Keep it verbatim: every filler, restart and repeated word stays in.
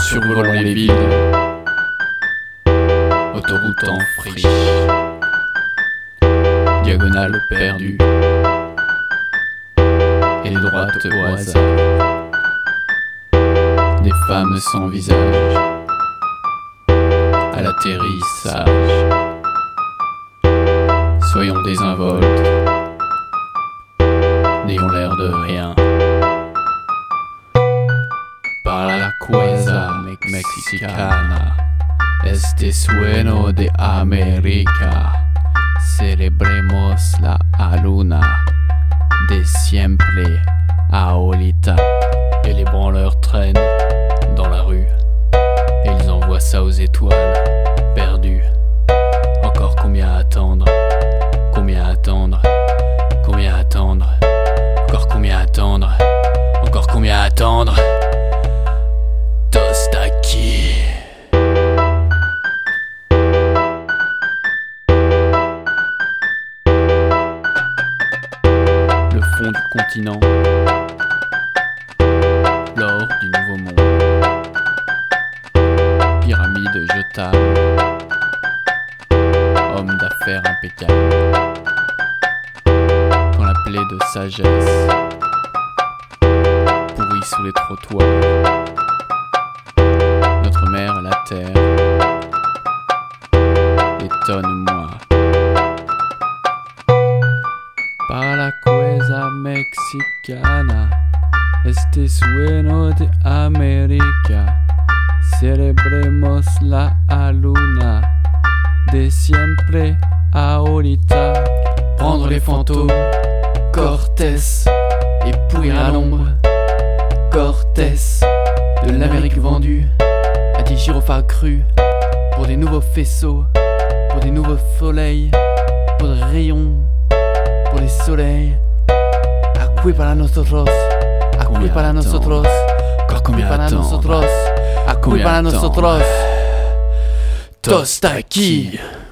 survolant les villes, autoroute en friche, diagonale perdue, et les droites au hasard, des femmes sans visage, à l'atterrissage. Soyons désinvoltes, n'ayons l'air de rien. Para la cuesa mexicana, este sueno de América. Celebremos la luna de siempre ahorita. Et les branleurs traînent dans la rue, et ils envoient ça aux étoiles perdues. Encore combien attendre? Combien attendre? Combien attendre? Encore combien attendre? Encore combien attendre? Tostaki. Le fond du continent, l'or du nouveau monde, pyramide jetable, homme d'affaires impeccable. Quand la plaie de sagesse pourrit sous les trottoirs, notre mère la terre, étonne-moi. Para la cuesa mexicana, este sueno de América. Celebremos la luna de siempre ahorita. Prendre les fantômes, Cortés, et pourrir à l'ombre. Cortés, de l'Amérique vendue à des gyrophares crus, pour des nouveaux faisceaux, pour des nouveaux soleils, pour des rayons, pour les soleils. Aquí para nosotros, aquí para nosotros, aquí para nosotros, aquí para nosotros. Tostaki.